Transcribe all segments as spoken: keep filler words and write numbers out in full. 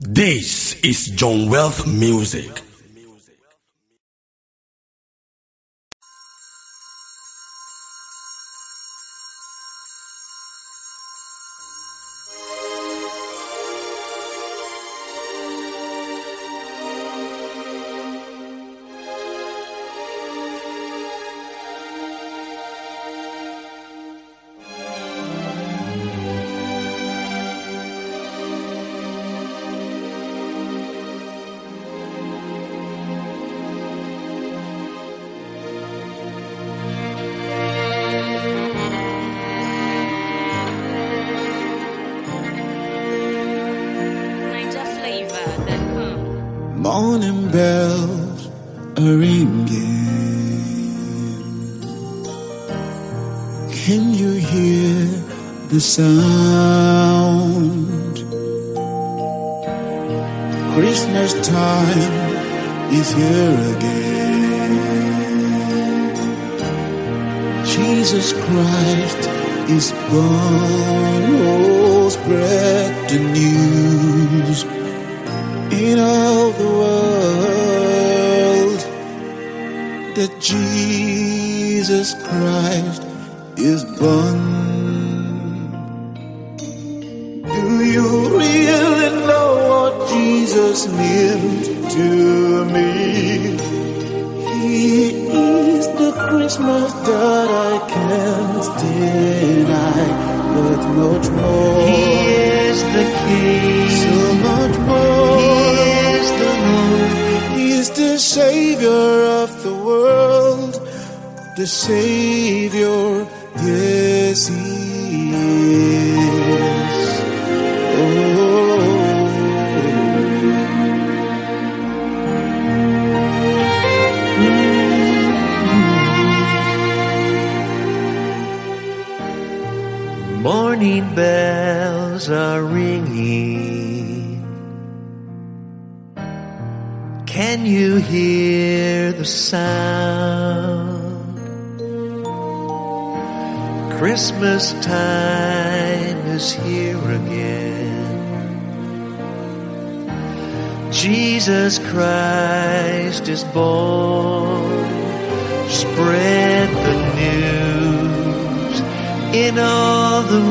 This is John Wealth Music. Morning bells are ringing. Can you hear the sound? Christmas time is here again. Jesus Christ is born. Oh, spread the news in all the world that Jesus Christ is born. Do you really know what Jesus meant to me? He is the Christmas that I can't deny, but much more. He is the King, so much more. He is the Savior of the world, the Savior, yes He is. Oh. Mm-hmm. Morning bells are ringing. Can you hear the sound? Christmas time is here again. Jesus Christ is born. Spread the news in all the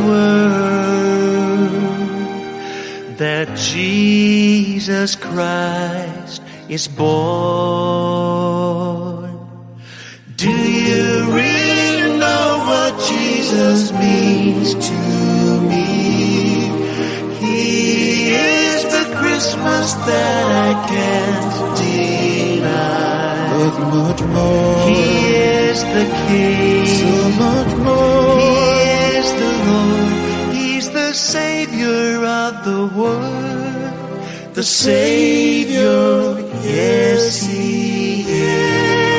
world that Jesus Christ is born. Do you really know what Jesus means to me? He is the Christmas that I can't deny, but much more. He is the King, so much more. He is the Lord. He's the Savior of the world, the Savior, yes He is.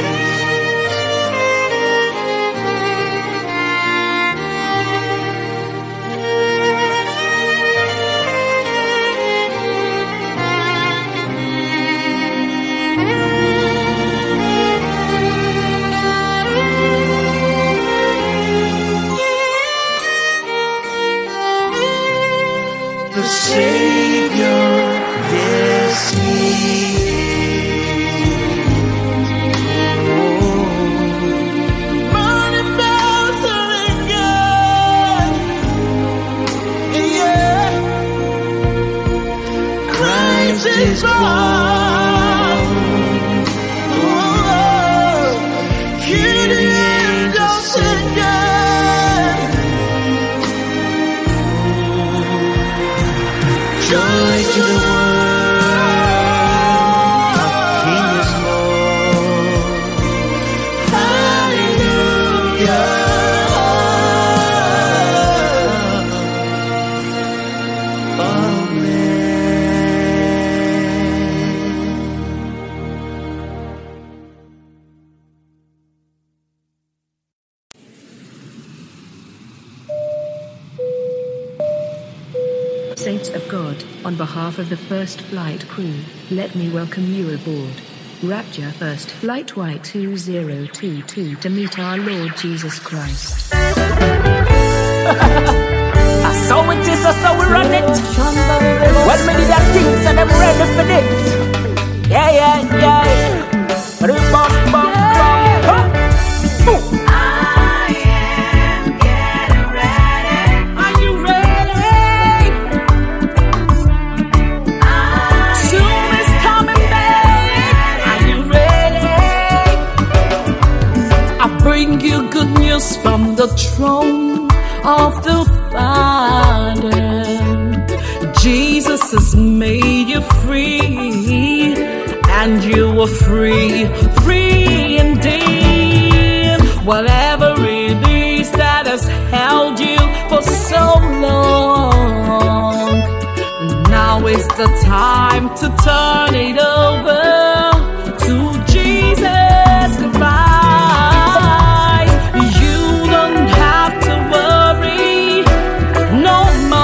The Savior, yes He is. Oh. Morning bells are ringing, yeah. Christ is born. Oh, hear the angels singing. Joy to the world, our King is born. Hallelujah. Amen. Saints of God, on behalf of the First Flight crew, let me welcome you aboard Rapture First Flight Y two zero two two to meet our Lord Jesus Christ. So it is, so we run it. When many that things and them Jesus from the throne of the Father. Jesus has made you free, and you are free, free indeed. Whatever it is that has held you for so long, now is the time to turn it over to Jesus Christ. You don't have to worry no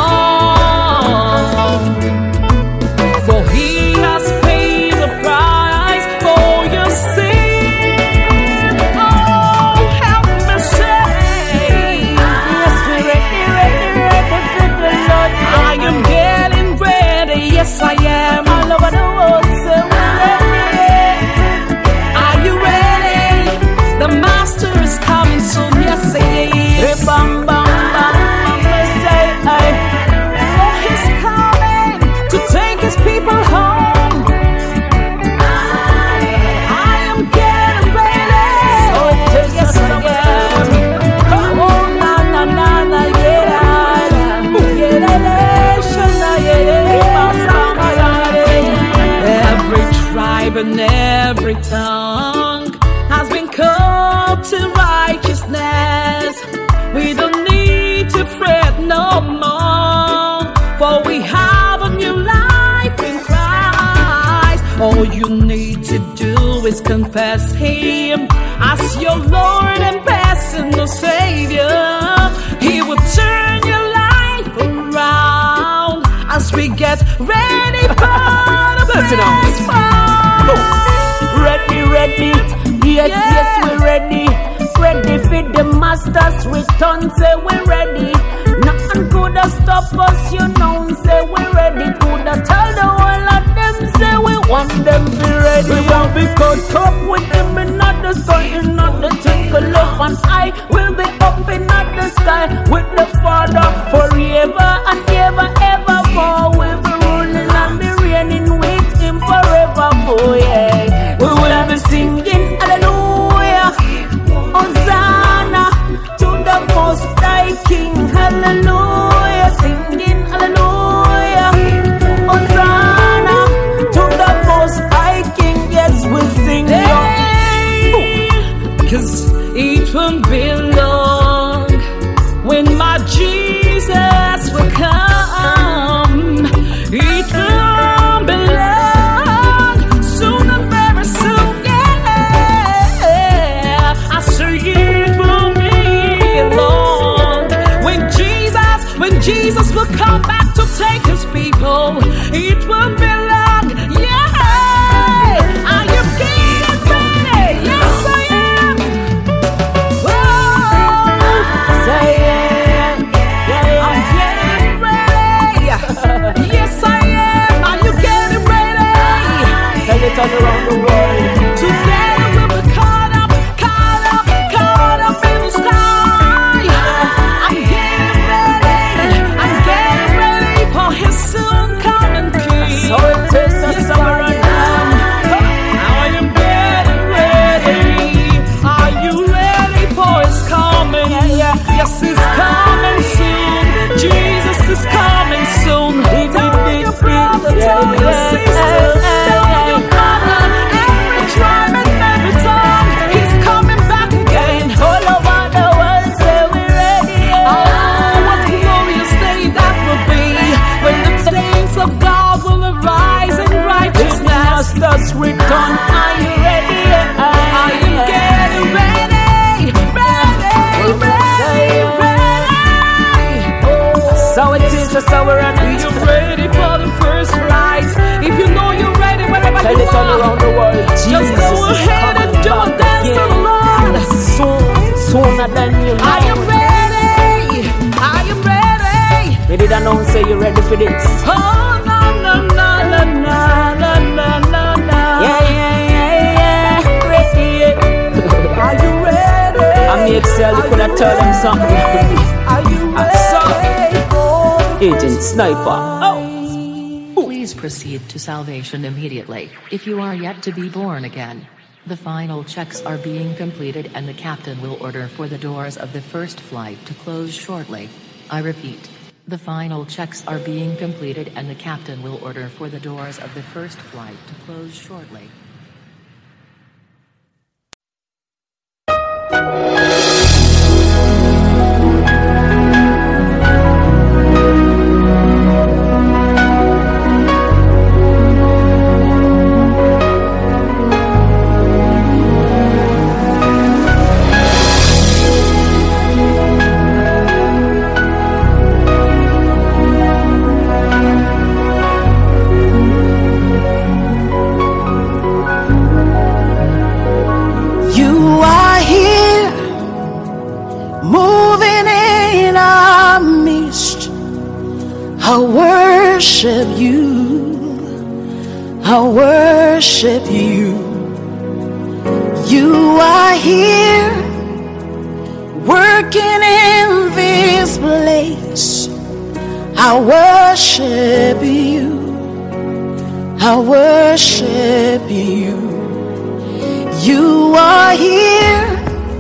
more, for He has paid the price for your sin. Oh, help me say, yes, we're ready, ready, ready, Lord. I am getting ready, yes I am. All over the world, say we're ready. Are you ready? The Master is coming soon, yes he is. Bam, bam, bam, say, hey. Oh, He's coming to take His people home. I am getting ready. So yes I am. Oh, na na na na, yeah, yeah, yeah. Every tribe and every tongue has been called to righteousness. We don't need to fret no more, for we have a new life in Christ. All you need to do is confess Him as your Lord and personal Savior. He will turn your life around as we get ready for the best part. Ready, ready, yes, Yeah. yes, we're ready. Ready for the Master's return, say we're ready. Nothing could have stopped us, you know, say we're ready. Could have tell the whole of them, say we want them to be ready. We won't be caught up with them in the sun, in the twinkle of an eye. We'll be up in the sky with the Father forever and ever, evermore. We'll be ruling and be reigning with Him forever, boy. Yeah. We will be singing hallelujah, Hosanna to the Most High King, hallelujah, singing hallelujah, Hosanna to the Most High King. Yes, we'll sing Hey, 'cause it won't be long when my Jesus will come. It won't be long, soon and very soon, yeah. I say it won't be long when Jesus, when Jesus will come back to take His people. It won't be long, yeah. Are you getting ready? Yes, I am. Whoa. say yeah, yeah, I'm getting ready. Yes, I am. Are you getting ready? tell it all around the world. Today we'll be caught up, caught up, caught up in the sky. I'm getting ready. I'm getting ready for His soon coming King. So it is a Yes, summer I and am. I am getting ready. Are you ready for His coming? Yes, He's coming soon. Jesus is coming soon. Tell your brother, tell your sister, tell your mother, every tribe and every tongue, He's coming back again. all over the world, say we're ready. Oh, what glorious day that will be when the saints of God will arise in righteousness. Master's return, are you ready? Are you getting ready? Ready, ready, ready. So it is a summer and Are you ready for the first flight? If you know you're ready, wherever tell you it all are, around the world. just Jesus go is ahead and coming do a back dance to the again. Lord. Soon, sooner than you know. Are you ready? Are you ready? We did announce say you're ready for this. Oh, no, no, no, no, no, no, no, no, no. Yeah, yeah, yeah, yeah. Ready. Are you ready? I made Sally could have told them something. Are you I saw ready? Agent Sniper. Oh. Please proceed to salvation immediately if you are yet to be born again. The final checks are being completed and the captain will order for the doors of the first flight to close shortly. I repeat, the final checks are being completed and the captain will order for the doors of the first flight to close shortly. I worship you, I worship you. You are here, working in this place. I worship you, I worship you. You are here,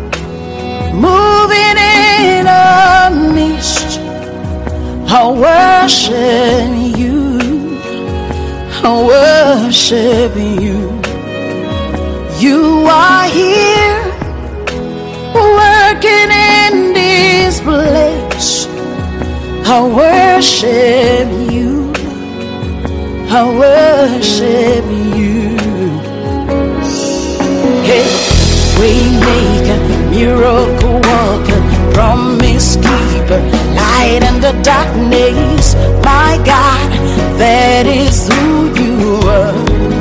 moving in our midst. I worship you, I worship you. You are here, working in this place. I worship you, I worship you. Hey, we make a miracle worker, promise keeper, light in the darkness. My God, that is who you are.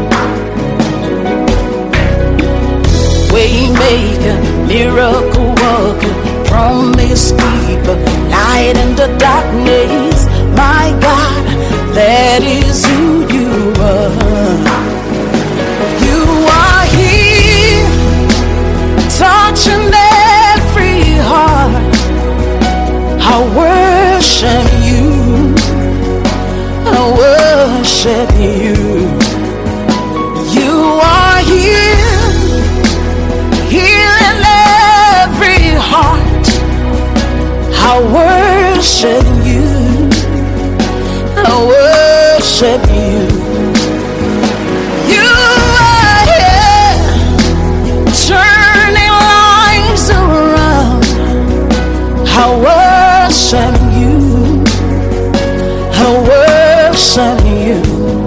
Waymaker, miracle worker, promise keeper, light in the darkness. My God, that is who you are. You are here, touching every heart. I worship you, I worship you. You are here, healing every heart. I worship you, I worship you. You are here, turning lives around. I worship you, I worship you.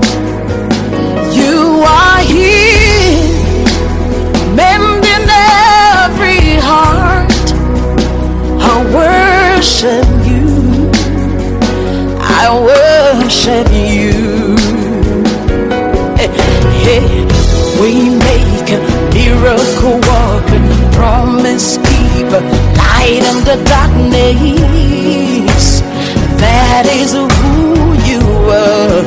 You are here, mending every heart. I worship you, I worship you. Hey, hey, we make a miracle walker, promise keeper, light in the darkness. That is who you are.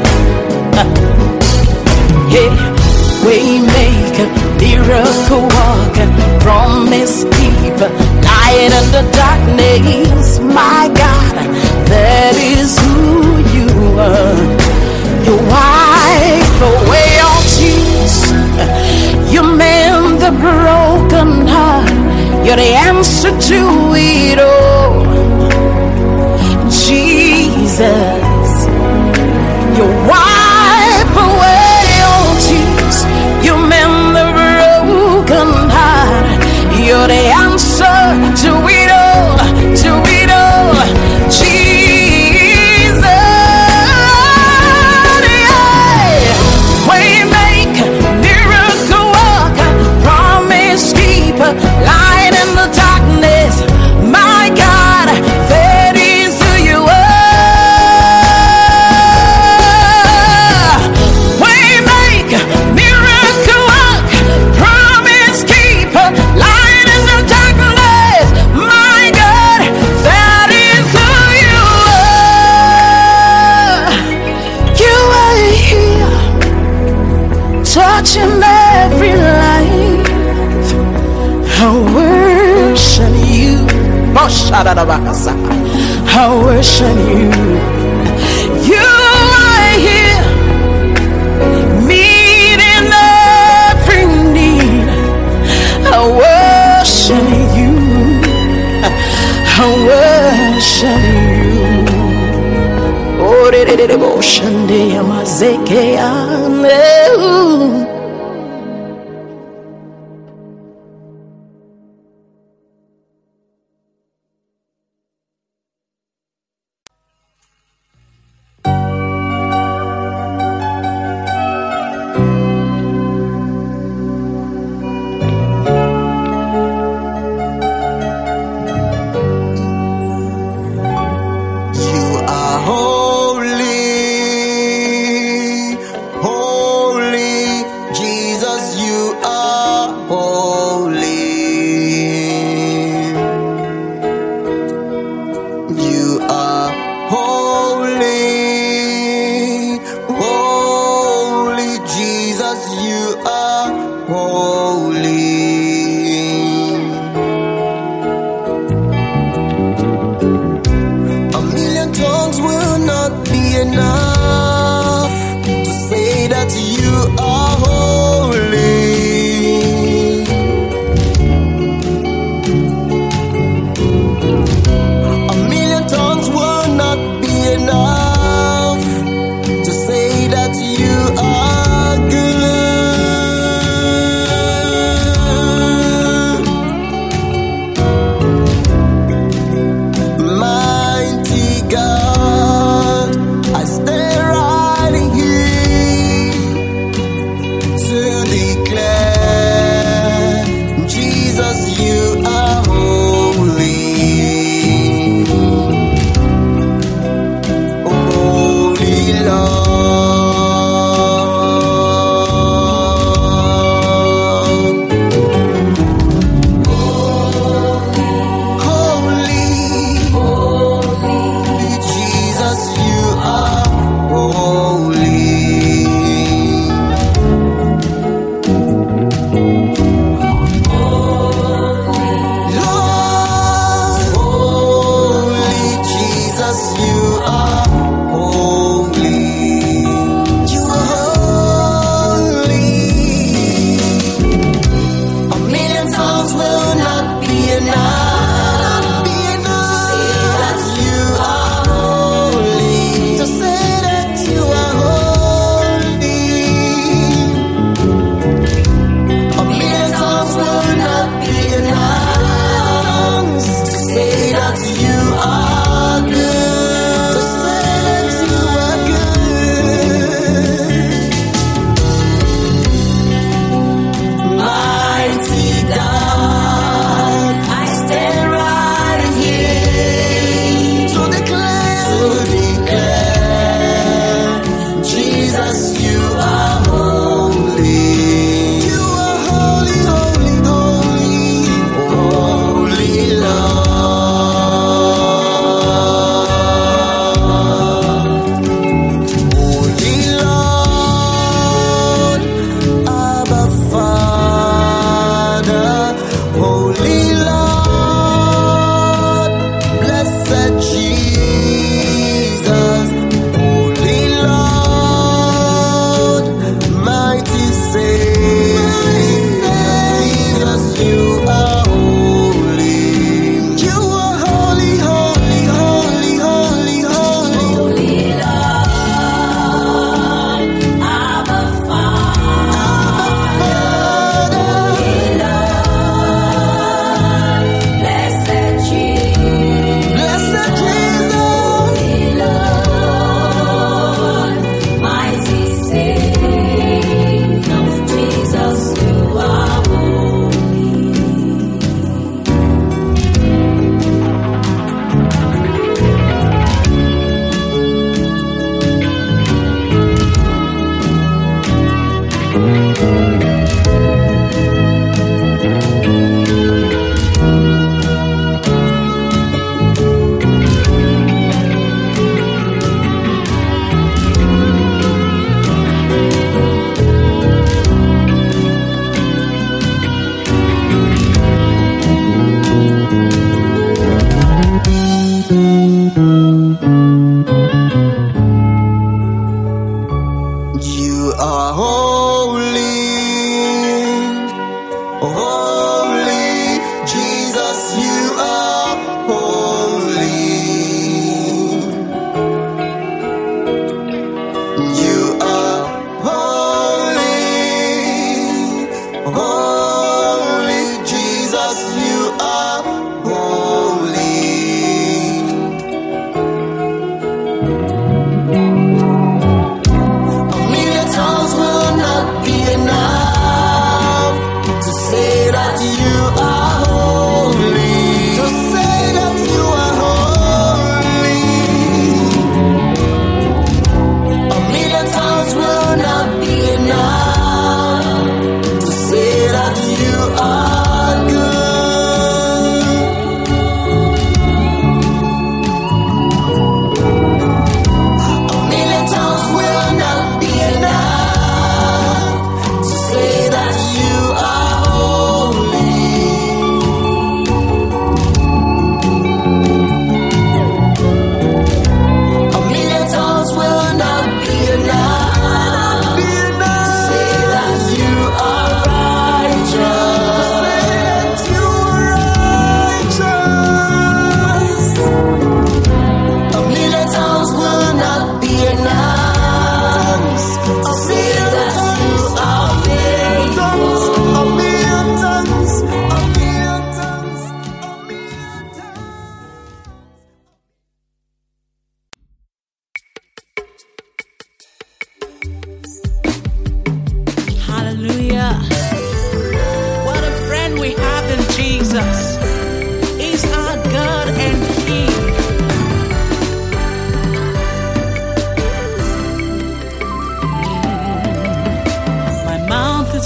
Hey, we make a miracle walker, promise keeper, light in the darkness. My God, that is who you are. You wipe away all tears, you mend the broken heart. You're the answer to it all, Jesus. You wipe away all tears, you mend the broken heart. You're the answer to it all, to it all, Jesus. Yeah. We make miracle worker, promise keeper, light in the darkness. My God, that is who you are. We make miracle worker, promise keeper, light in the darkness. My God, that is who you are. You are here, touching every life. I worship you, I worship you. You are here, meeting every need. Derebo Shande Yamazeke Ame.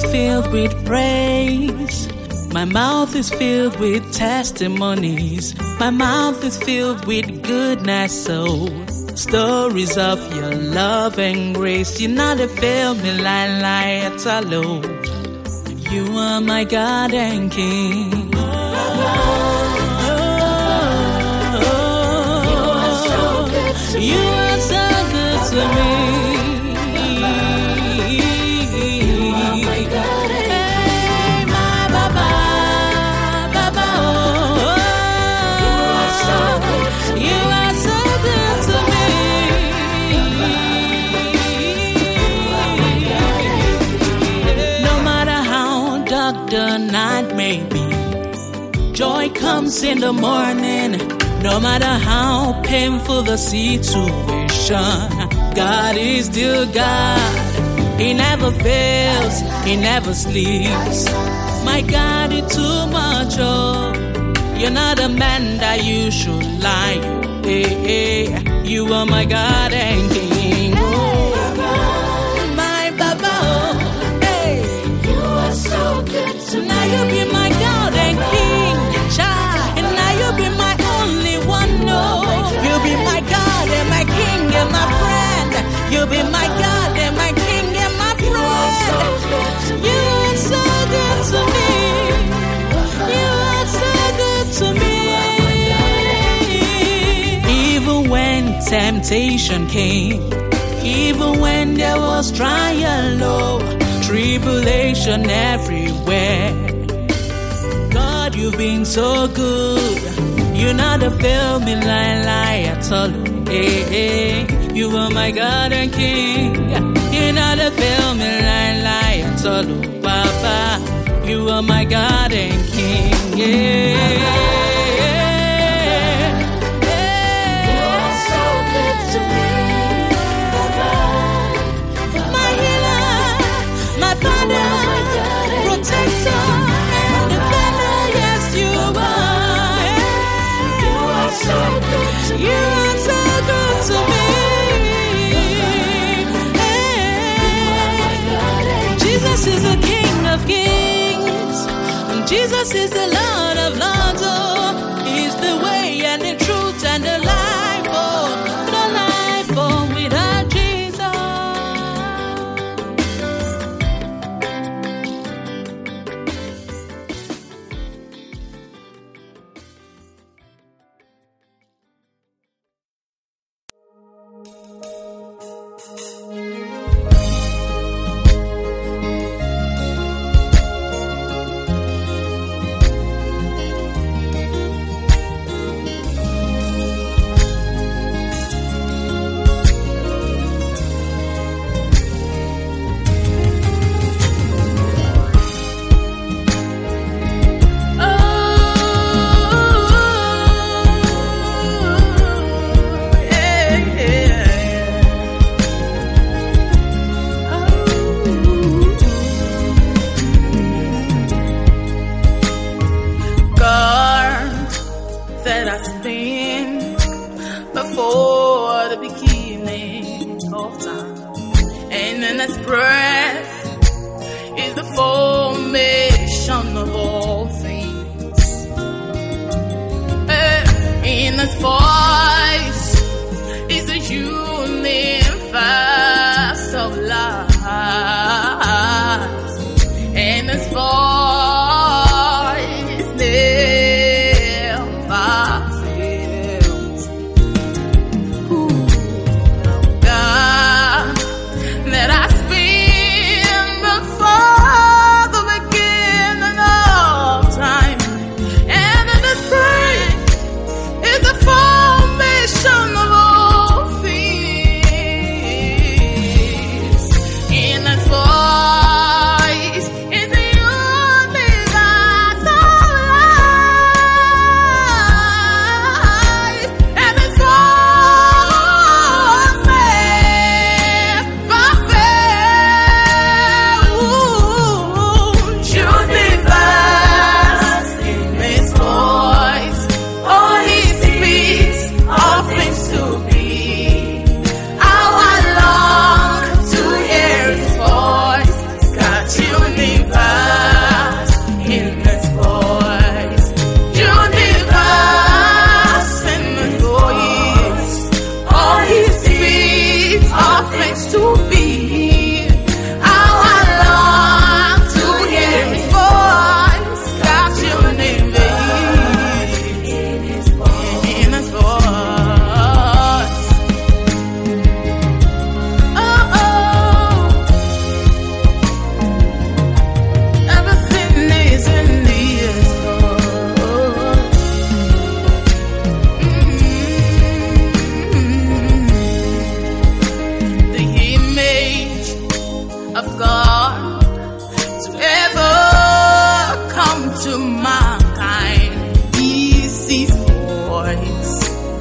filled with praise. My mouth is filled with testimonies. My mouth is filled with goodness, so stories of your love and grace. You never fail me, lie, lie at all. You are my God and King. Oh, you are so good to me. You are so good to me. You are my God and King. Hey, my Baba, Baba, oh, you are so good to me. You are so good to me. No matter how dark the night may be, joy comes in the morning. No matter how painful the situation, God is still God. He never fails, He never sleeps. My God, it's too much, oh. You're not a man that you should lie. Hey, hey. You are my God and King. Oh, my Baba, oh. Hey. You are so good to me. Now you be my God and King, child. And now you be my only one, no. You be my God and my King and my friend. You be my God and my King and my friend. You are so good to me. You are so good to me. You are so good to me. Even when temptation came, even when there was trial, oh, tribulation everywhere, God, you've been so good. You never fail me, lie, lie at all. Hey, hey. You are my God and King. You never fail me, lie, lie at all, Papa. You are my God and King. Yeah. You are so good to me, Papa. My healer, my Father, protector, and defender. Yes, you are. You are so good to me. You are so good to me. Jesus is the King of Kings. Jesus is the Lord of Lords. Oh, He's the way and the truth and the life. Oh, the life. Oh, without Jesus. to ever come to my kind easy voice.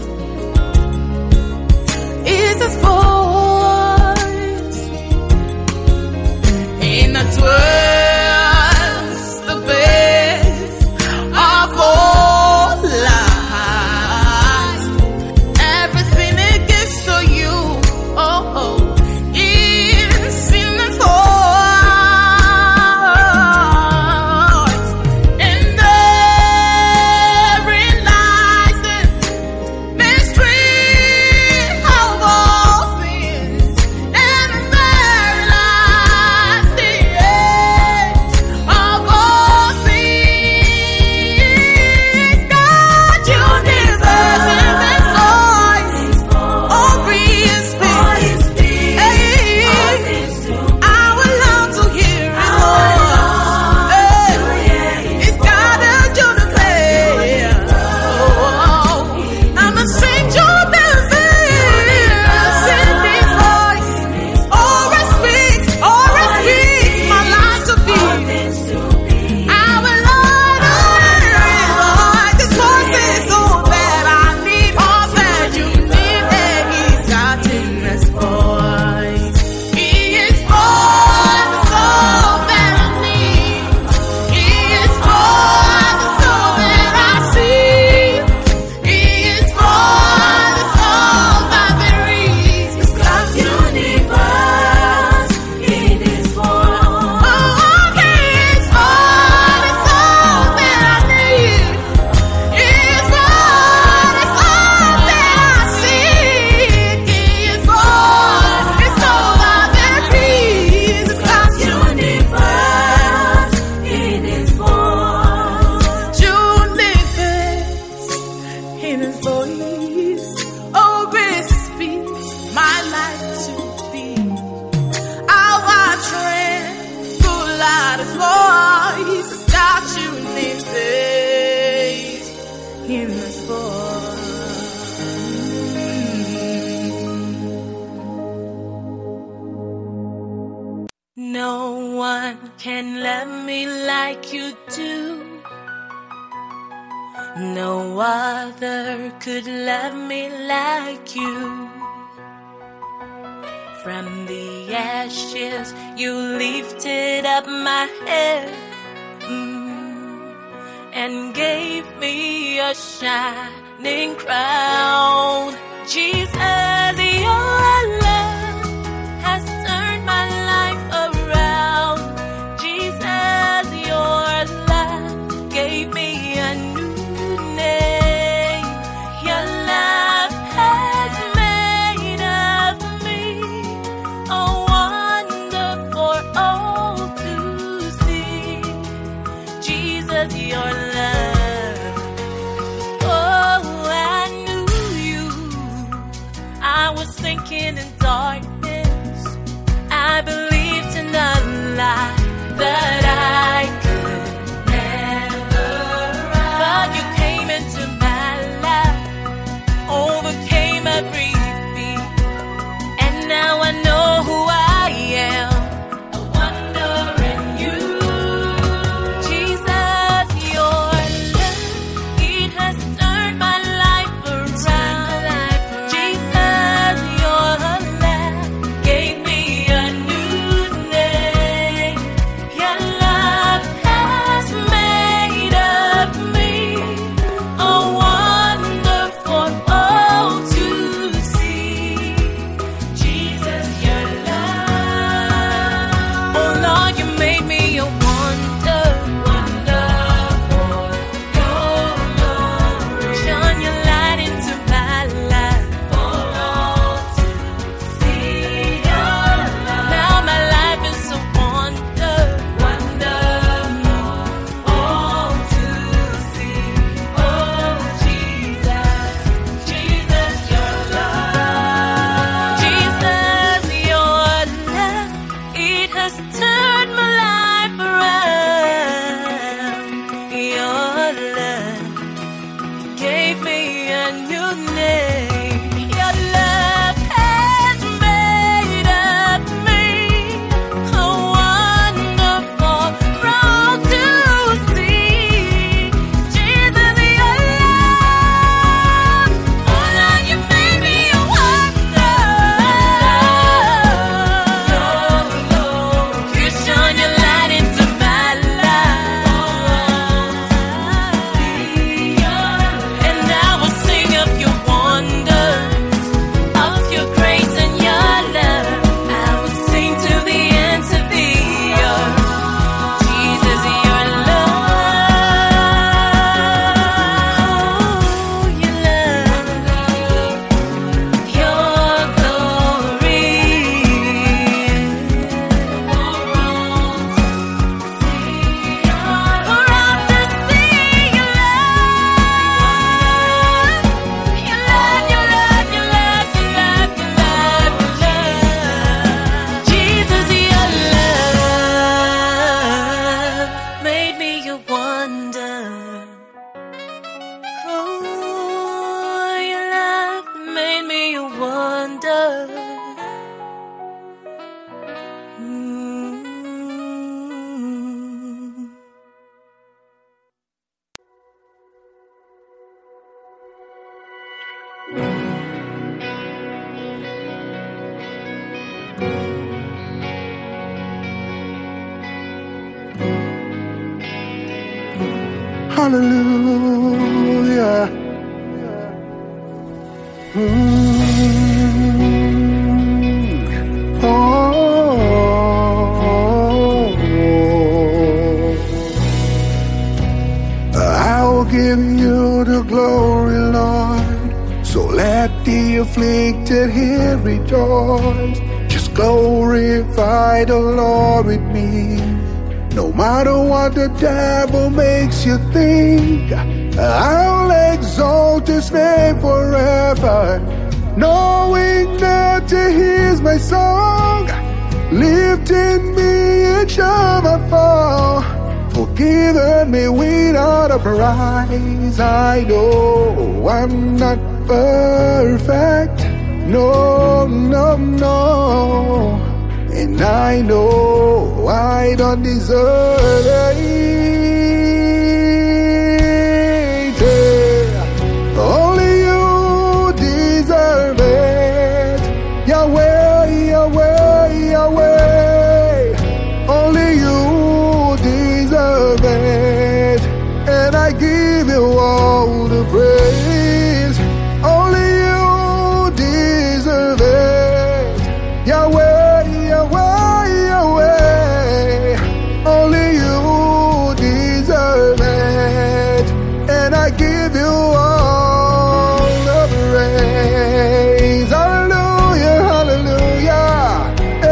Is His voice in a twirls the best of all lives. Everything it gives to you, oh, oh, is in His voice. And therein lies the mystery of all things. And therein lies the end of all things. God, you universe in His voice. Oh, His speech. Hey, I would love to hear His voice. Hey, it's God that you declare. Oh, I'ma sing your benefits in His voice. Oh, it speaks, oh, it speaks my life to be. I will learn to hear His voice. His voice is all that I need, all that you need. Hey, He's got in His voice. His voice is all that I need. His voice is all that I see. His voice is all that there is. It's God's universe in His voice. Oh, His voice is all that I need. His voice is all that I see. His voice is all that there is. It's God's universe in His voice. Universe in His voice. Oh, it speaks my life to thee. How I tremble at His voice. It's God's universe in His voice. No one can love me like you do. No other could love me like you. From the ashes you lifted up my head, mm, and gave me a shining crown. Jesus, your love has turned my life around. Jesus, your love gave me a new name. Your love has made of me a wonder for all to see. Jesus, your love. Oh, I knew you. I Hallelujah. Mm. Oh. I'll give you the glory, Lord. So let the afflicted here rejoice. Just glorify the Lord with me. No matter what the devil makes you think, I'll exalt his name forever, knowing that he hears my song, lifting me each time I fall, forgiving me without a price. I know I'm not perfect, no, no, no. And I know I don't deserve it. Only you deserve it. Yahweh, Yahweh, Yahweh. Only you deserve it. And I give you all the praise. Only you deserve it. Yahweh. Yahweh, Yahweh, only you deserve it, and I give you all the praise. Hallelujah, hallelujah.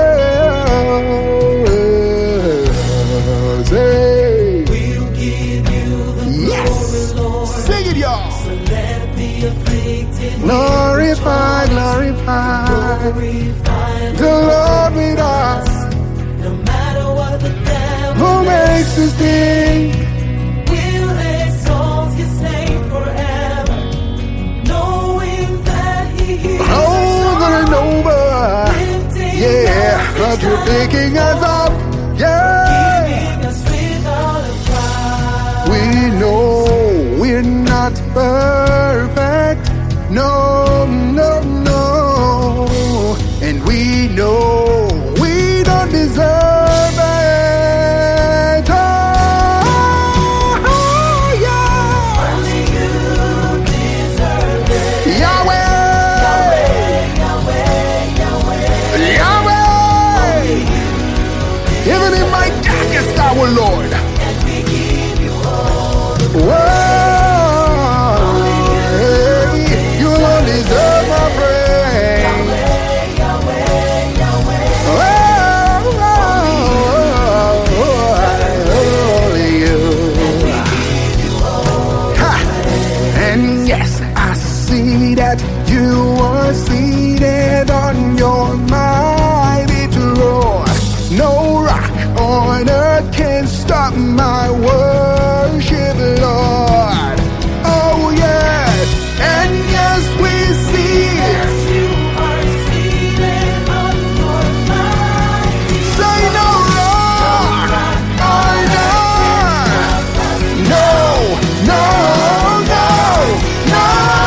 Say, we'll give you the yes. Glory, Lord. Sing it, y'all. So let the afflicted glorify, glorify, glorify the Lord with us. No matter what the devil makes us think, we'll exalt his name forever, knowing that he hears over and over. Yeah, but you're picking us up. Yeah, keeping us without a cry. We know we're not perfect. No, no, no. And we know we don't deserve it. Oh, oh yeah. Only you deserve it. Yahweh. Yahweh, Yahweh, Yahweh. Yahweh. Even in my darkest hour, Lord. And we give you all the praise. Only you, you don't deserve my praise. That you are seated on your mighty throne. No rock on earth can stop my worship, Lord. Oh yes, and yes we see that you are seated on your mighty throne. Say no rock on earth. No, no, no, no.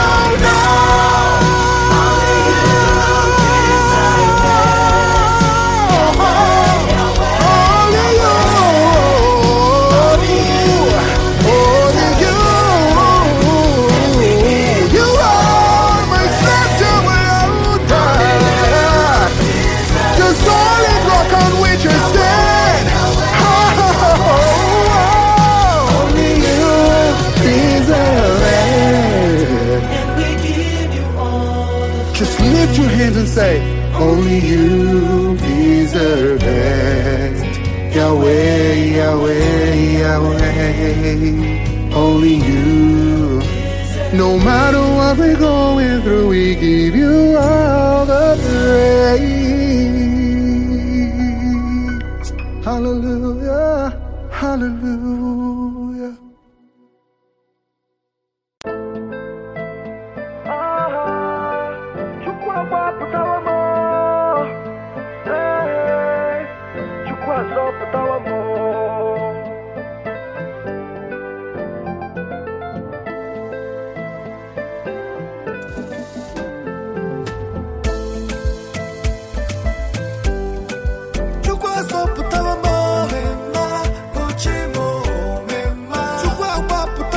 Your hands and say, only you deserve it. Yahweh, Yahweh, Yahweh. Only you. No matter what we're going through, we give you all the praise. Hallelujah, hallelujah. Chukwa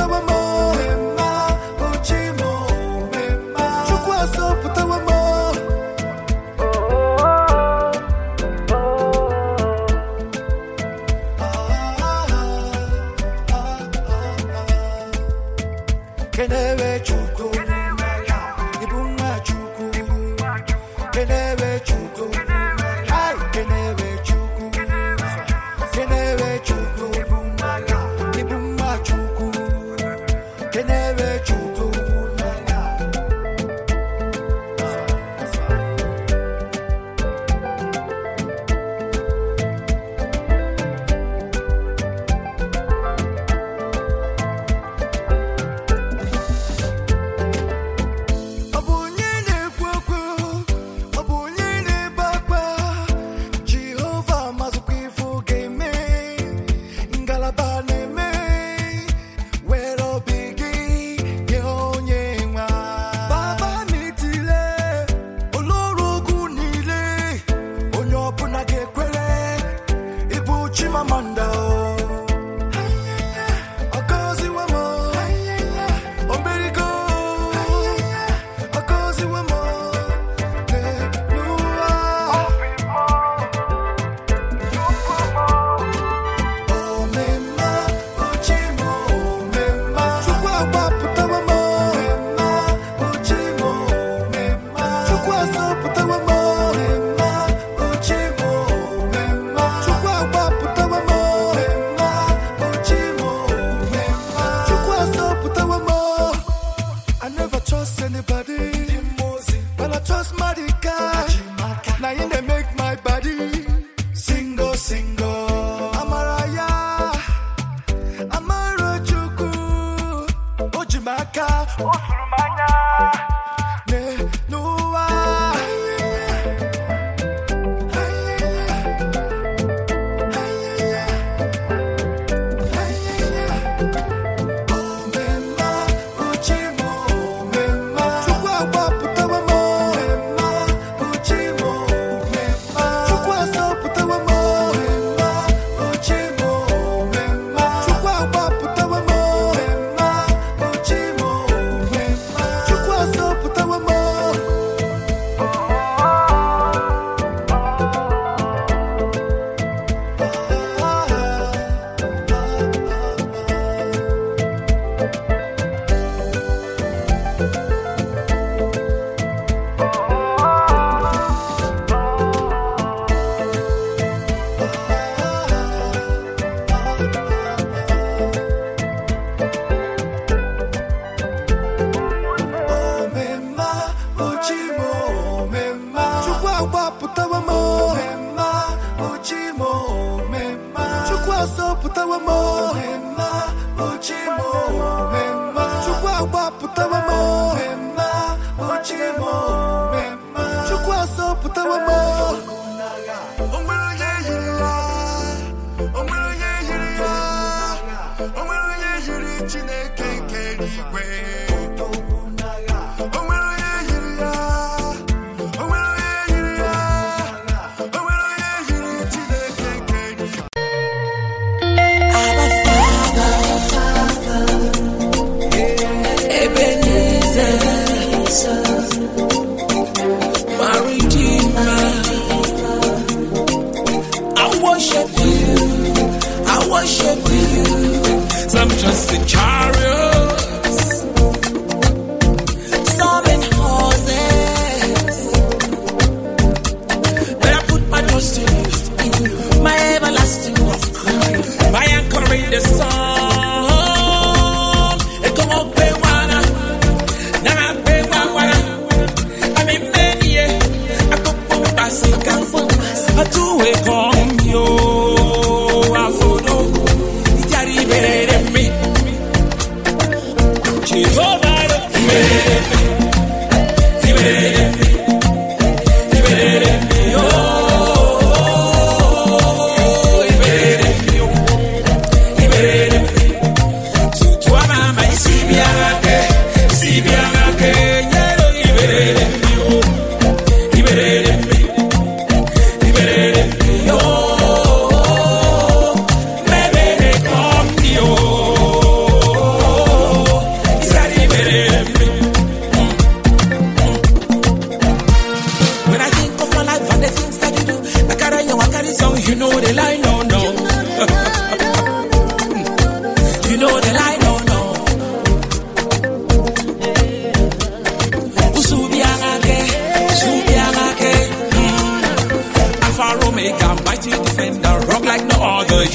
Kenewe chuku, ibunga chuku, kenewe chuku, hai kenewe chuku, kenewe chuku, ibunga chuku, kenewe chuku.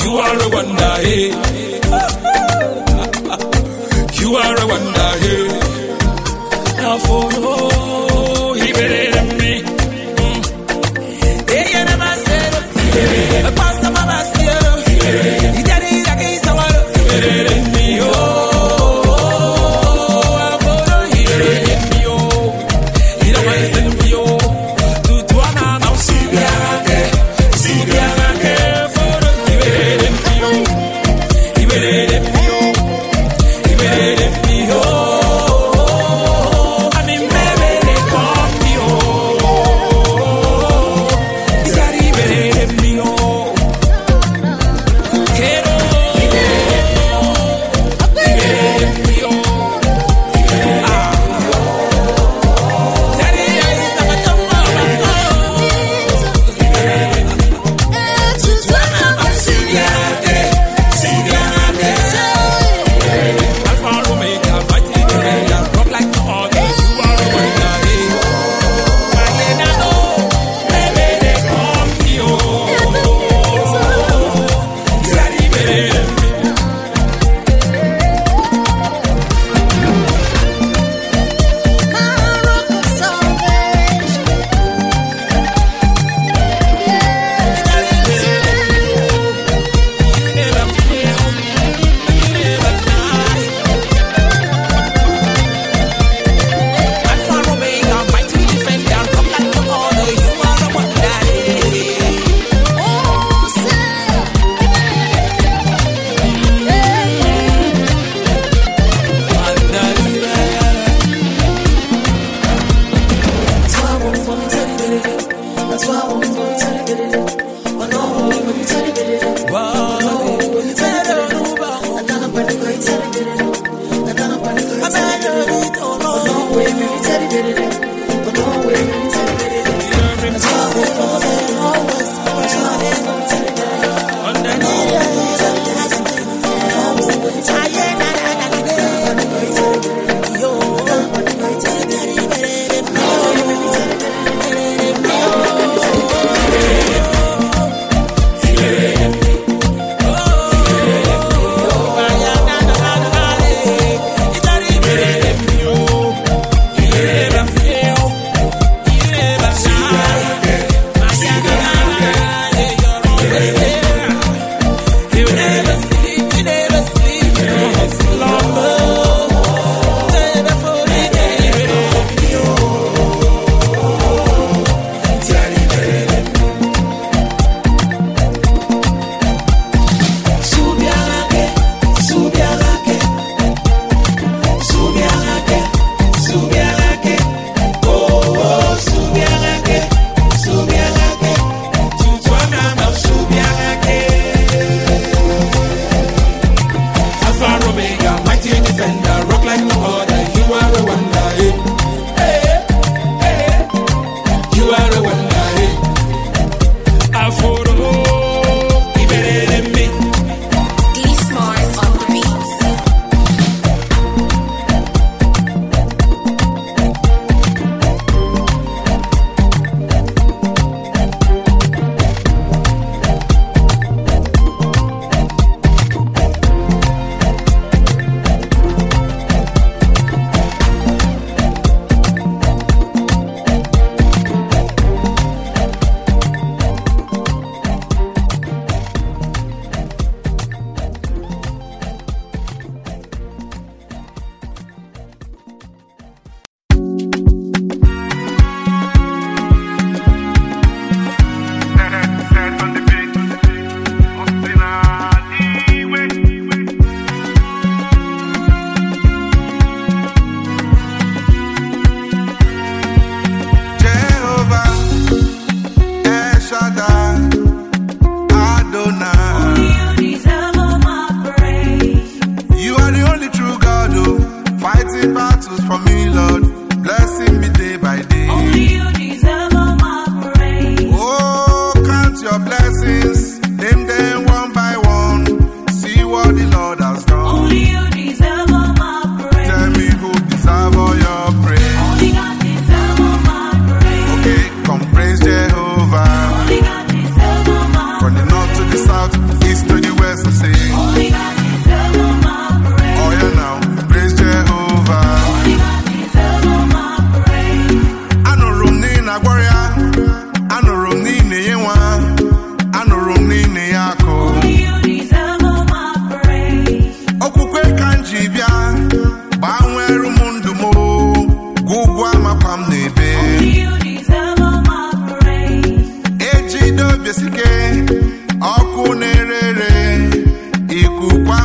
You are a wonder, hey. You are a wonder, hey. Now for oh, he better than me. Hey, you never said it. Pass the mama still. He did it like he's someone. He better than me, oh. I follow he better than me, oh. He don't want to send me, oh. To to an hour, see me, see me, follow he better than me, oh. He better than me, oh. He better than me, oh. I mean, baby.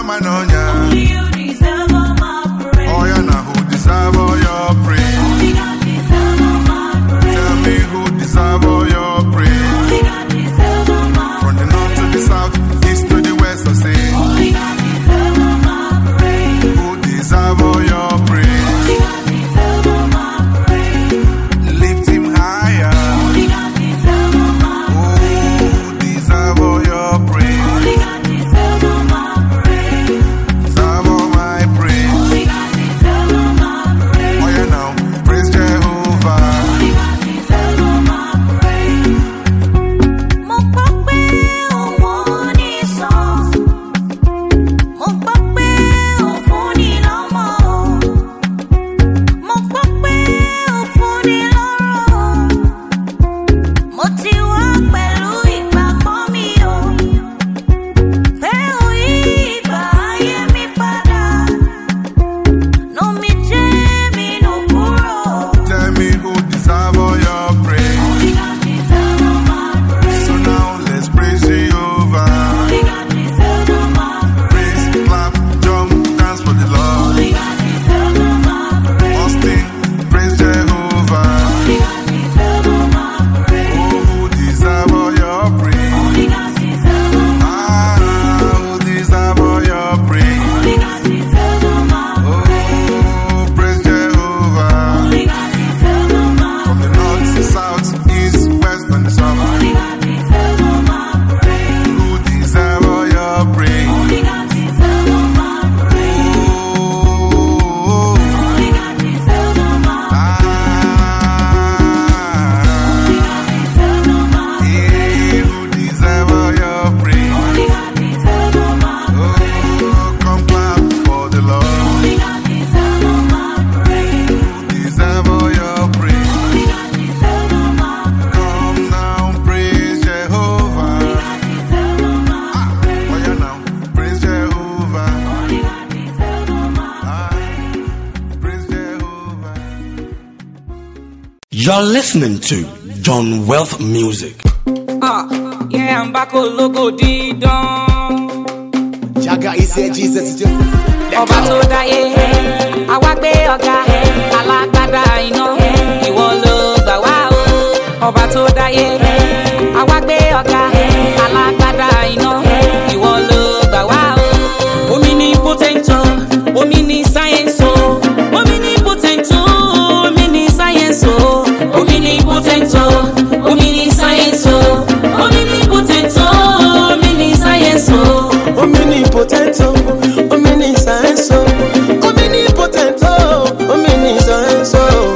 Manonya. Only you deserve all my praise. Oh, yeah, now who deserve all your praise? Only God deserve all my praise. Tell me who deserve all your praise? Only God deserve all my praise. From the north to the south, east to the west, I say. Only God deserve all my praise. Who deserve all your praise? Only God deserve all my praise. Lift him higher. Only God deserve all my praise. Who deserve all your praise? Only God deserve all my praise. Deserve all my praise. Only God deserve all my praise. Oh, yeah, now praise Jehovah. Only God deserve all my praise. Mo gbọ́ pé òun ní sàn. Mo gbọ́ pé òun fún ni lọ́mọ. Mo gbọ́ pé òun fún ni lọ́rọ̀. Mo ti wá pẹ̀lú ìgbàgbọ́ mi o. Pé òun yí ìgbà ayé mi padà. Nù mí jẹ́ mi nù kúrò. Tell me who deserve all your praise. Only God deserve all my praise. So now let's praise Jehovah. Only God deserve all my praise. Praise, clap, jump, dance for the Lord. Only God deserve all my praise. Austin, praise Jehovah. Only God deserve all my praise. Oh, who deserve all your praise? Only God deserve all my Ah, who deserve all your praise? Only God deserve all my praise. Oh, praise Jehovah. Only God deserve all my From the north to south, east, west, and the south. Only God deserve all my praise. Who deserve all your praise? Only God deserve all my praise. Oh, Only God deserve all my ah, deserve all my yeah, who deserve all your praise? Only God deserve all my Oh, come clap for the Lord. Only God deserve all my praise. Deserve all your praise. Only God deserve all my Come now, praise Jehovah. deserve all my Oh, yeah, now, praise Jehovah. Only God deserve all my Ah, praise Jehovah. You're listening to John Wealth Music. Ah, yeah, I'm back on logo dídán. Jaga is here, Jesus is here. Ọba tó dáyé, àwa gbé ọ̀gá, alágbádá iná, ìwọ ló gbà wá o. Ọba tó dáyé, àwa gbé ọ̀gá, alágbádá iná, ìwọ ló gbà wá o. Omnipotent, omniscience, omnipotent, omniscience, omnipotent, omniscience, omnipotent, omniscience. Omnipotent, omniscience, omnipotent, omniscience,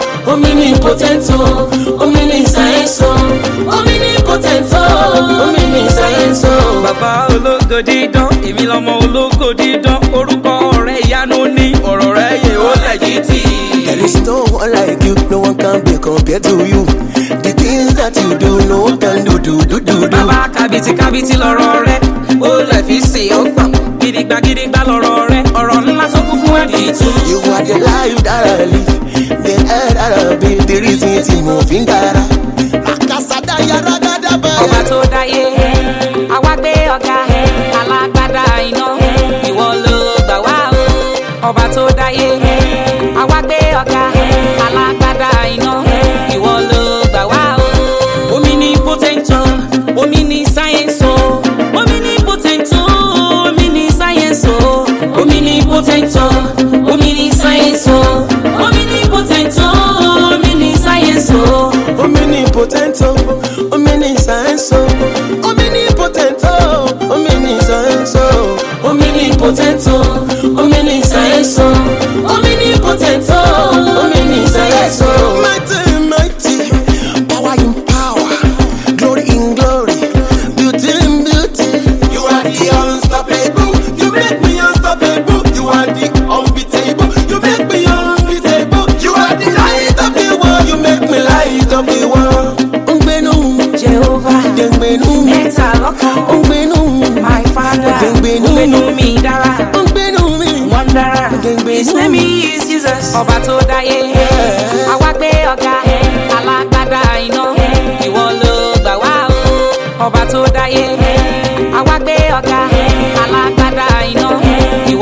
omnipotent, omniscience, omnipotent, omniscience. Bàbá ológo dídán, èmi lọmọ ológo dídán, orúkọ rẹ̀ ìyanu ní ọ̀rọ̀ rẹ̀ yẹ ó lẹ́gìtì. There is no one like you, no one can be compared to you. The things that you do, no one can do, do, do, do, do. Bàbá kábìtì kábìtì lọ̀rọ̀ rẹ̀, ó lẹ̀ fi sí ọgbọ̀n. Gidigba gidigba lọ̀rọ̀ rẹ̀, ọ̀rọ̀ ńlá tó kún fún ẹ̀dì tú. You are the life that I live, the air that I breathe, the reason tí mo fi ń dára. Akasada yàrá gada bẹ́ẹ̀. Ọba tó dáyé, àwa gbé ọ̀gá, alágbádá iná, ìwọ ló gbà wá o. Ọba tó dáyé, àwa gbé ọ̀gá, alágbádá iná, ìwọ ló gbà wá o. Omnipotent, omniscience, omnipotent, omniscience, omnipotent, omniscience, omnipotent, omniscience. Omnipotent, omniscience, omnipotent, omniscience, omnipotent, omniscience, omnipotent, omniscience. Mighty, mighty, power in power, glory in glory, beauty in beauty. You are the unstoppable. You make me unstoppable. You are the unbeatable. You make me unbeatable. You are the light of the world. You make me light of the world. Ungbenu, Jehovah, Ungbenu, mẹ́ta lọ́kan, Ungbenu, my father, Ungbenu, Ungbenu mi dára, Ungbenu mi, wonderer, Ungbenu. his name is Jesus. Ọba tó dáyé, àwa gbé ọ̀gá, alágbádá iná, ìwọ ló gbà wá o. Ọba tó dáyé, àwa gbé ọ̀gá, alágbádá iná,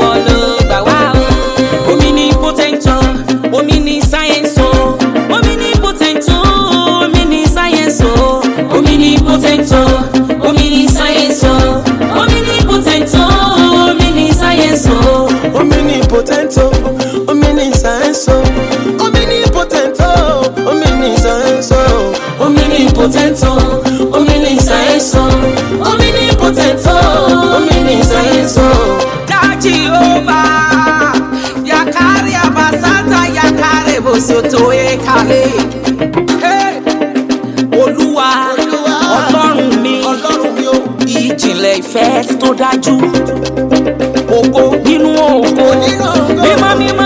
omnipotent, oh, omniscience, oh, omnipotent, oh, omniscience, oh. Jehovah, yakari abasata yakare bosoto ekale. Hey, Olúwa, Ọlọ́run mi, ìjìnlẹ̀ ìfẹ́ tó dájú. Ògo nínú ògo, mímọ́ mímọ́.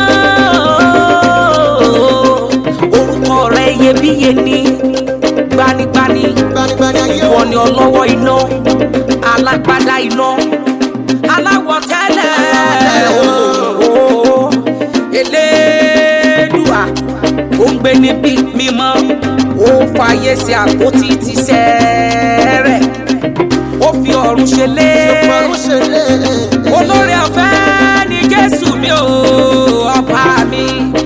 Orúkọ rẹ̀ iyebíye ni, gbanigbani, ìwọ ni ọlọ́wọ́ iná, alágbádá iná, aláwọ̀ tẹ́lẹ̀. Elédùà, ó ń gbé níbi mímọ́, ó fàyè sí àpótí ti sẹ́rẹ̀, ó fi ọ̀run ṣe lé. Olórí ọ̀fẹ́ ni Jésù mi ò ọba mi.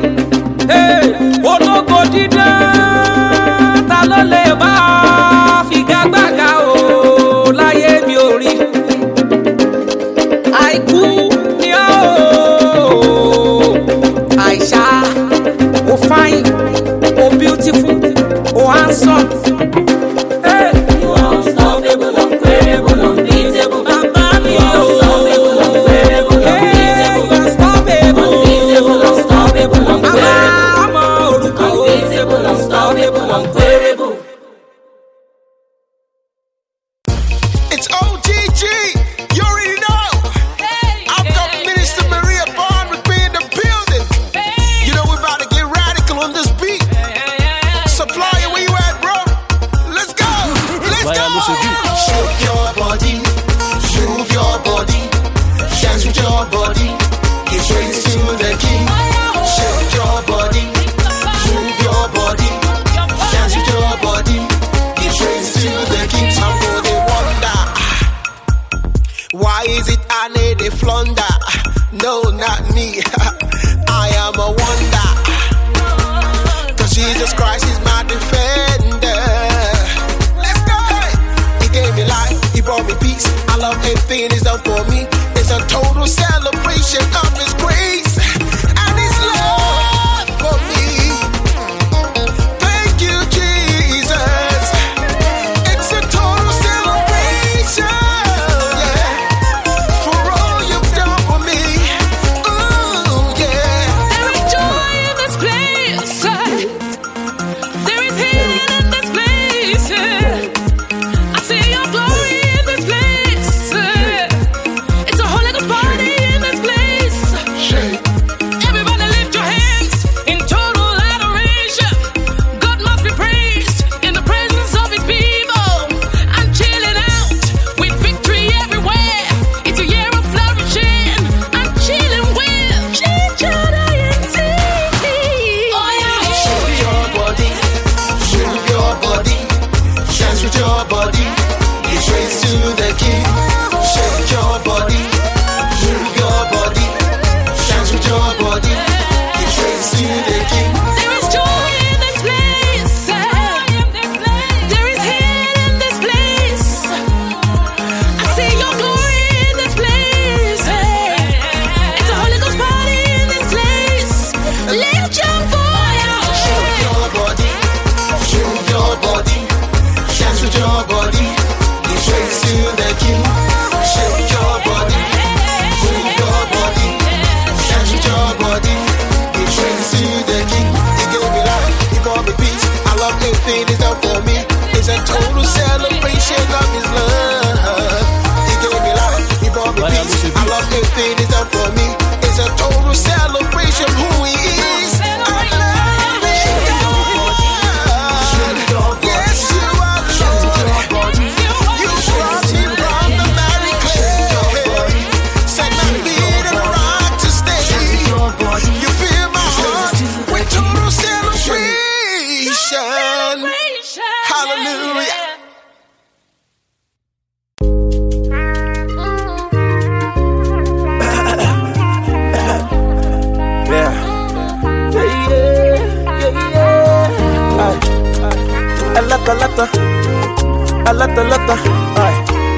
Ológo dídán, ta ló lè bá figagbága o láyé mi ò rí. Àìkú ni ó Àìṣà, ó fine, ó beautiful, ó handsome. Hey. You are unstoppable, unquenchable, unbeatable. Bàbá mi o. Unstoppable, unquenchable, unbeatable. Unstoppable, unbeatable, unstoppable, unquenchable. Unbeatable, unstoppable, unquenchable. It's O G G. You already know. I've got Minister Maria Bond with me in the building. You know we're about to get radical on this beat. Supplier, where you at, bro? Let's go. Let's go. Shake your body, move your body, dance with your body, get straight to the king. Shake your body, move your body, dance with your body, get straight to the king. Some go they wonder, why is it I need a flounder? No, not me. I am a wonder. Cause Jesus Christ is my defender. Let's go. He gave me life, he brought me peace. I love everything he's done for me. It's a total celebration of his grace and his love for me. Thank you, Jesus. It's a total celebration, yeah, for all you've done for me. Ooh, yeah. There is joy in this place. There is healing in this place. I see your glory in this place. It's a Holy Ghost party in this place. Everybody lift your hands in total adoration. God must be praised in the presence of his people. I'm chilling out with victory everywhere. It's a year of flourishing. I'm chilling with G-J-I-N-T. Oh yeah. Shake your body, move your body, dance with your body, get straight to the king. Shake your body, move your body, dance with your body, get straight to the king. There is joy in this place. There is healing in this place. I see your glory in this place. It's a Holy Ghost party in this place. Lift your voice. Shake your body, move your body, dance with your body, get straight to the king. Shake your body, move your body, dance with your body, get straight to the king. He gave me life, he brought me peace. I love everything he's done for me. It's a total celebration of his love. He gave me life, he brought me peace. I love everything he's done for me. It's a total celebration of who he is. I love it. Yes, you are Lord. You brought me from the miry clay. Set my feet on a rock to stay. You fill my heart with total celebration. Hallelujah. Yeah. Yeah, yeah, yeah. Aye. A lot, a lot, a lot, a lot. Aye.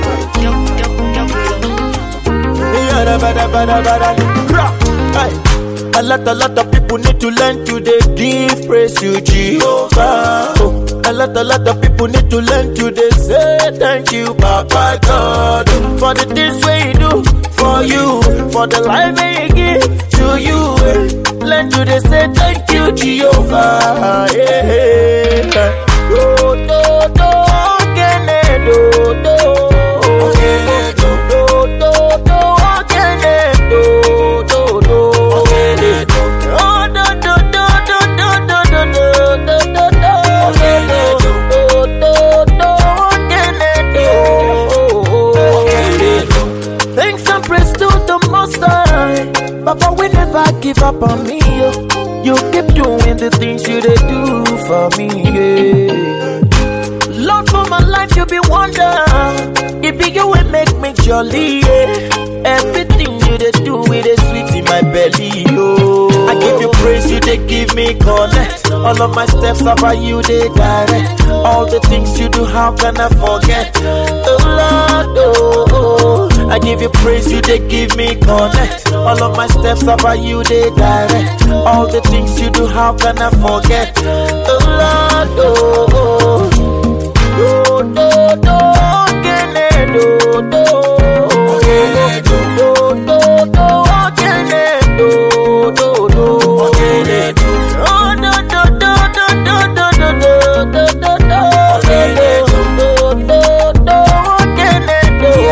Yeah, bada, bada, bada. Aye. A lot, a lot of people need to learn to they give praise to Jehovah. Oh. A lot, a lot of people need to learn to they say thank you, Papa God, for the things we do for you, for the life we give to you. Learn to they say thank you, Jehovah. Yeah. Do, do, do, can I do, do, can I do, do, do, do, can I do, do, do, can I do, oh, do, do, do, do, do, do, do, do, do, do, can I do, do, do, do, can I do, can I do. Thanks and praise to the Most High, Papa, we never give up on me. You keep doing the things you they do for me, yeah. Lord, for my life you be wonder. It be you will make me jolly, yeah. Everything you they do with a sweet in my belly, yo. I give you praise, you they give me connect. All of my steps about you they direct. All the things you do, how can I forget? Oh Lord, oh, oh. I give you praise, you they give me connect. All of my steps about you they direct. All the things you do, how can I forget? Oh Lord, oh, oh. Do, do, do, can I do, do, can I do, do, do, do, can I do, do, do, can I do, oh, do, do, do, do, do, do, do, do, do, do, can I do, do, do, do, can I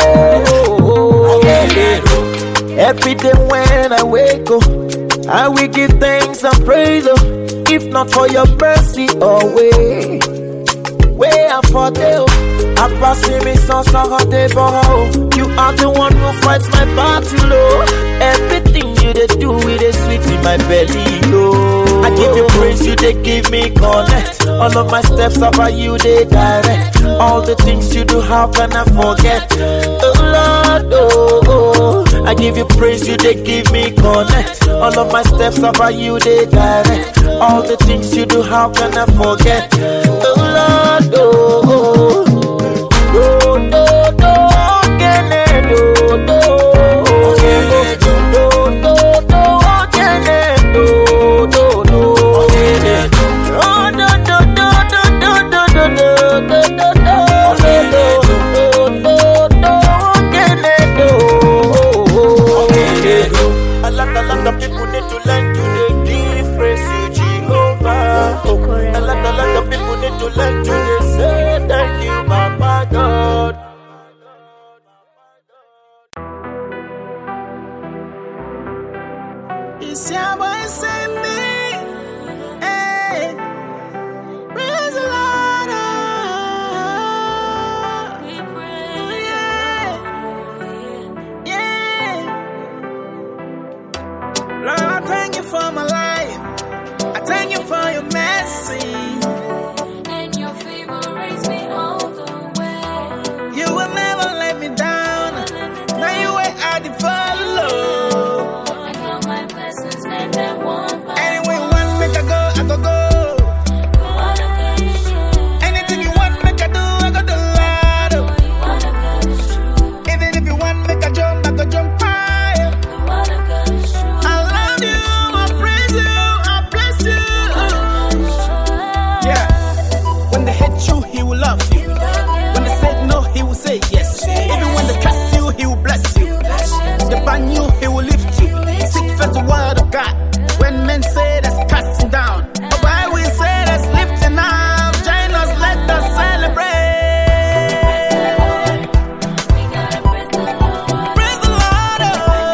do, every day when I wake up, I will give thanks and praise, oh, if not for your mercy always. Where I fought you, I pass me some song on the ball. You are the one who fights my battle, oh. Everything you they do with a sweet in my belly, oh. I give you praise, you they give me connect. All of my steps about you they direct. All the things you do, how can I forget? Oh Lord, oh, oh. I give you praise, you they give me connect. All of my steps about you they direct. All the things you do, how can I forget? Oh Lord, oh, oh. Do, do, do, can I do, do, can I do, do, do, do, can I do, do, do, can I do, oh, do, do, do, do, do, do, do, do, do, do, can I do, do, do, do, can I do, can I do. A lot, a lot of people need to learn to give praise to Jehovah. A lot, a lot of people need to learn to say thank you, Papa God. It's your boy Sandy. Hey, praise the Lord. We pray. Yeah, yeah. Lord, I thank you for my life. I thank you for your mercy. And your favor raised me all the way. You will never let me down. Now you wait at the follow. I count my blessings, name them one by Anyway, you want me to go, I go go. You are the good is true. Anything you want me to do, I go do Lord. You are the good is true. Even if you want me to jump, I go jump higher. You are the good is true. I love you, I praise you, I bless you. Yeah. When they hate you, he will love you. When they say no, he will say yes. Even when they curse you, he will bless you. They ban you, he will lift you. Seek first the word of God. When men say that's casting down, but why we say that's lifting up. Join us, let us celebrate. We gotta praise the Lord. Praise the Lord.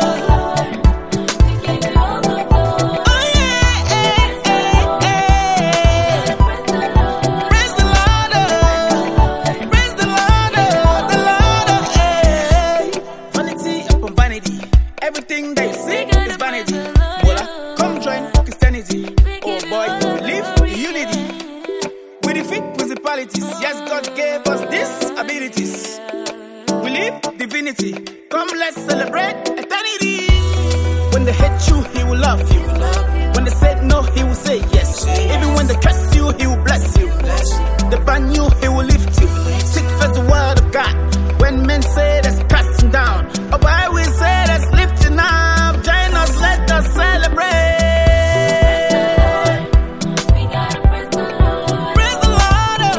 We give you all the glory. Oh yeah, eh, eh, eh. Praise the Lord. Praise the Lord. Praise the Lord. The Lord. eh. Vanity upon vanity. Everything they see is vanity. Bola, come join Christianity. Oh boy, live in unity. We defeat principalities. Yes, God gave us these abilities. We live divinity. Come, let's celebrate eternity. When they hate you, he will love you. When they say no, he will say yes. Even when they curse you, he will bless you. They ban you, he will lift you. Seek first the word of God. When men say that's casting down, oh why we say that's lifting up. Join us, let us celebrate. We gotta praise the Lord. Praise the Lord.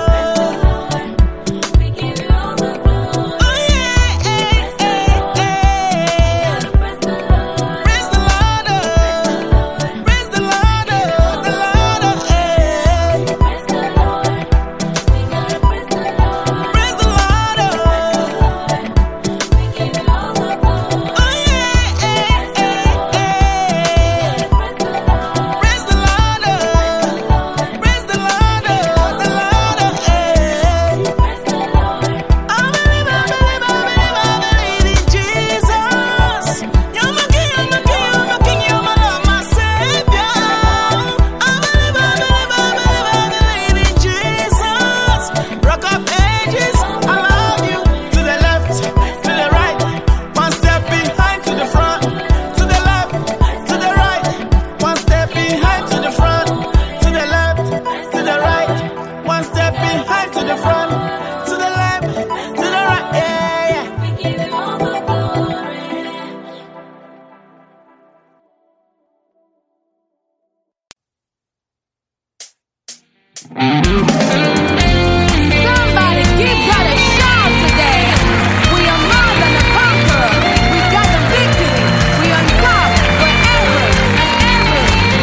Somebody give God a shout today. We are more than a conqueror. We got the victory. We on top forever and ever.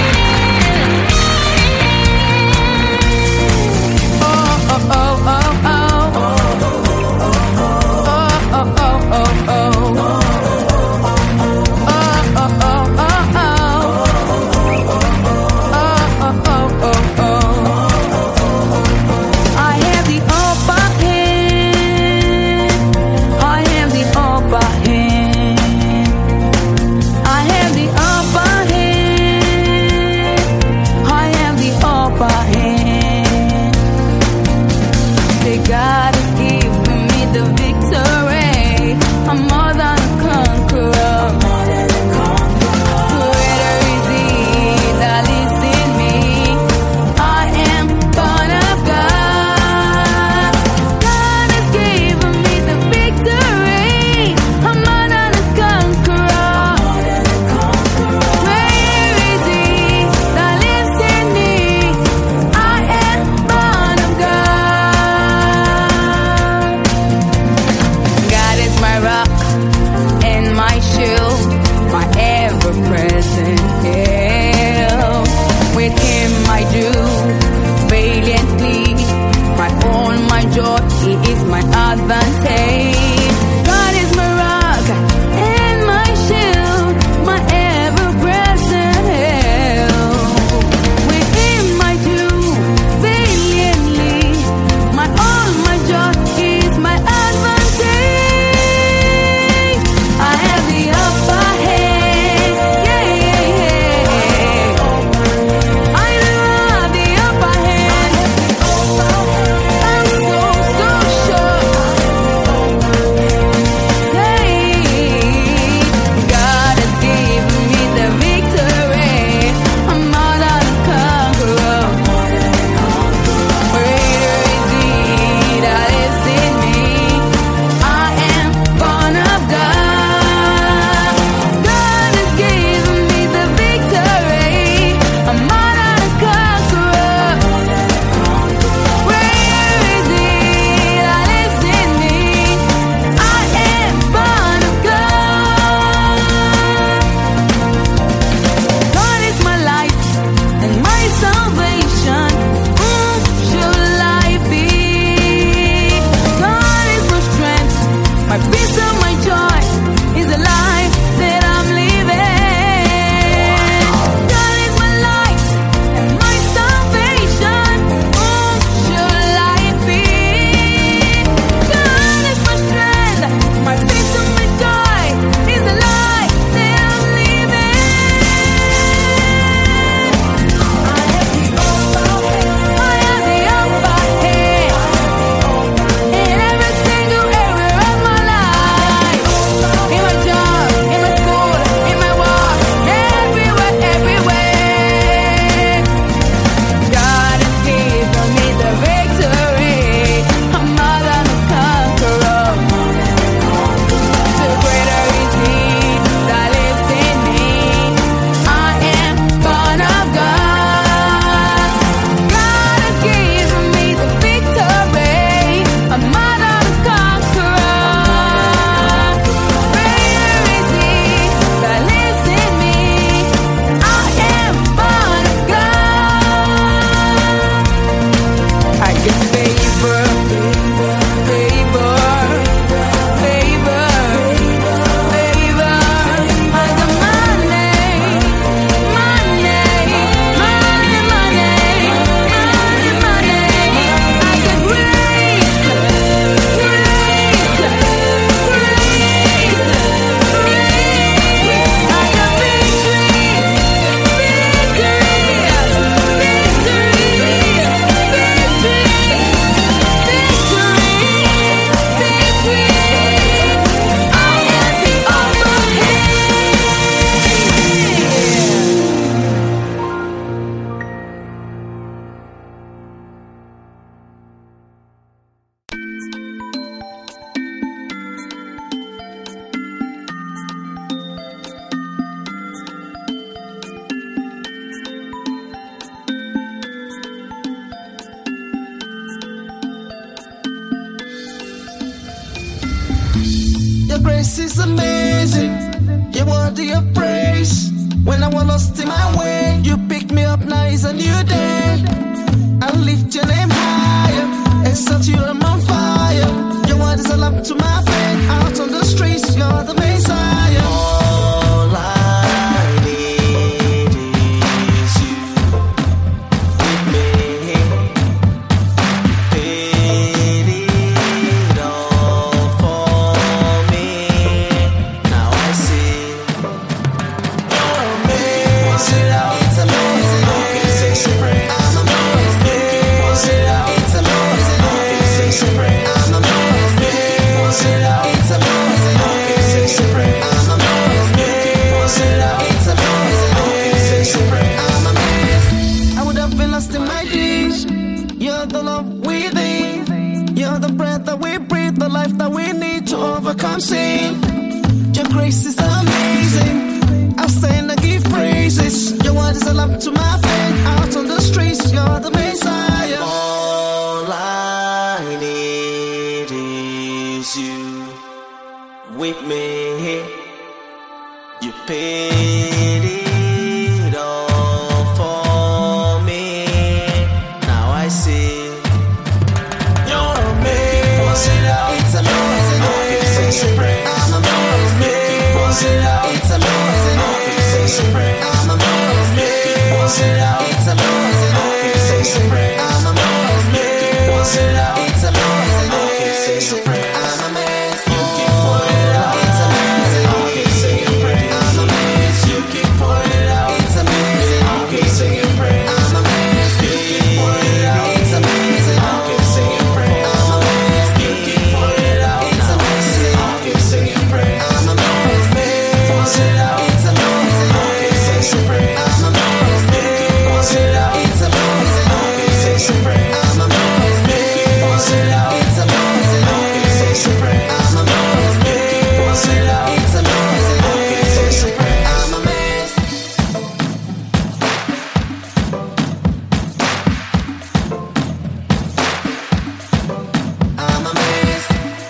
Oh, oh, oh, oh, oh. Oh, oh, oh, oh, oh. Oh, grace is amazing. You're worthy of praise. When I was lost in my way, you picked me up. Now it's a new day. I lift your name higher. Exalt you, I'm on fire. Your word is a lamp to my faith. Out on the streets, you're the Messiah. All I need is you with me. Paid it all for me. Now I see you're amazing. It's amazing. It's amazing. I'm amazed. It's amazing. It's amazing. I'm amazed. It's amazing. It's amazing. I'm amazed. It's amazing. I'm amazed. I would have been lost in my days. You're the love within. You're the breath that we breathe, the life that we need to overcome sin. Your grace is amazing. I'll stand and give praises. Your word is a lamp to my faith. Out on the streets, you're the Messiah. All I need is you with me. You paid it all for me. Now I see you're amazing. It's amazing. It's amazing. I'm amazed. It's amazing. It's amazing. I'm amazed. It's amazing. It's amazing. I'm amazed. It's amazing. I'm amazed. You keep pouring it out. It's amazing. I'm amazed. You keep pouring it out. It's amazing. I'm amazed. You keep pouring it out. It's amazing. I'm amazed. You keep pouring it out. It's amazing. I'm amazed. Pours it out. It's amazing. I'm amazed. You keep pouring it out. It's amazing. I'm amazed. You keep pours it out. It's amazing. I'm amazed. You keep pours it out. It's amazing. I'm amazed. I'm amazed.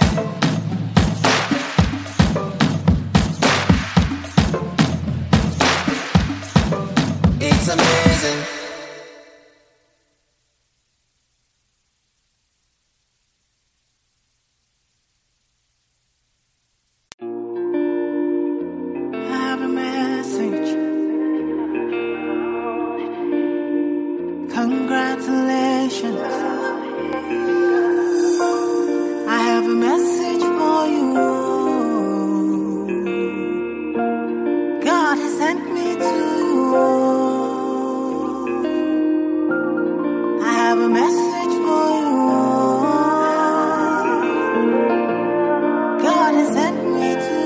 It's amazing. I have a message. Congratulations. I have a message for you. God has sent me to you. I have a message for you. God has sent me to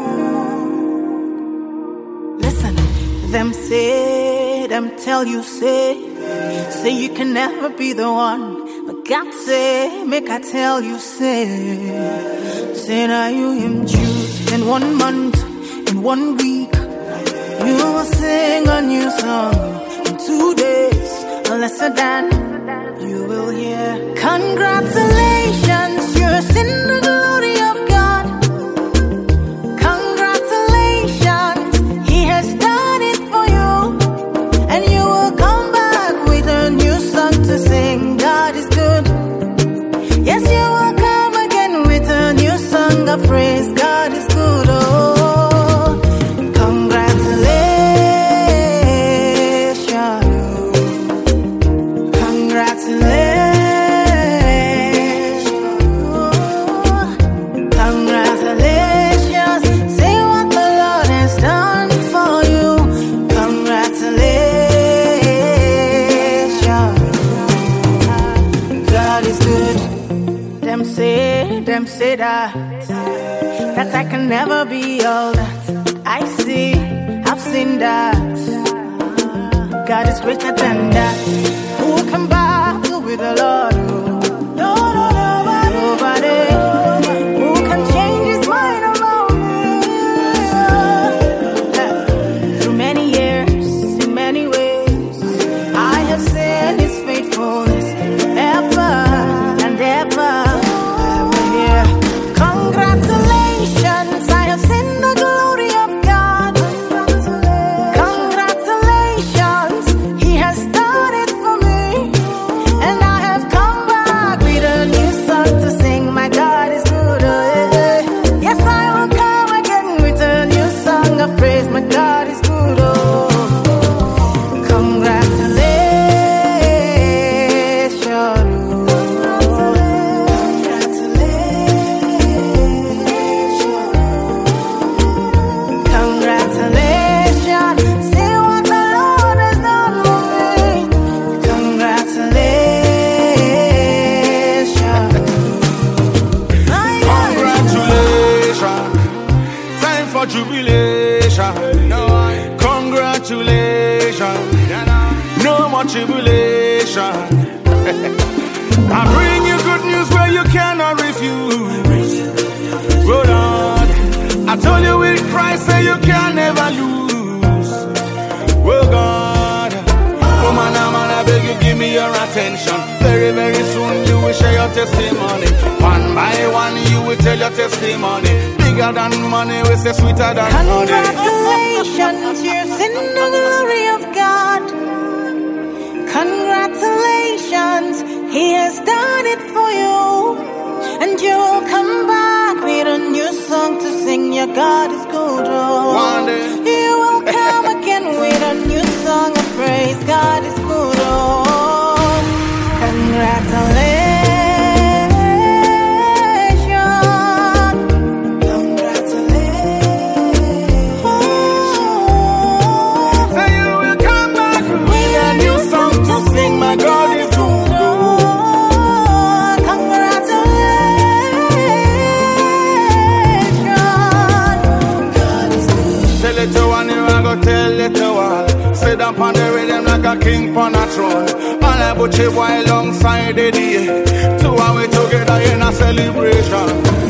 you. Listen, them say, them tell you say, say you can never be the one. But God say, make I tell you say, say now you him choose in one month, in one week. You will sing a new song in two days, lesser than you will hear. Congratulations, you're in the glory of God. Congratulations, He has done it for you, and you will come back with a new song to sing. God is good. Yes, you will come again with a new song of praise. God is good. Oh. Them say that that I can never be all that I see. I've seen that God is greater than that. Who can battle with the Lord? No, no, nobody. Nobody. Who can change His mind alone? Through many years, in many ways, I have seen His faithfulness forever and ever. Congratulations, I your testimony. Bigger than money, we say sweeter than honey. Congratulations, you're in the glory of God. Congratulations, He has done it for you. And you'll come back with a new song to sing. Your God is good, oh. One day. You will come again with a new song of praise. God is good, oh. Congratulations. My God is good. Congratulations. Tell it to one, you are go tell it to all. Sit down on the rhythm like a king on a throne. And I put you alongside the day. Two and we together in a celebration.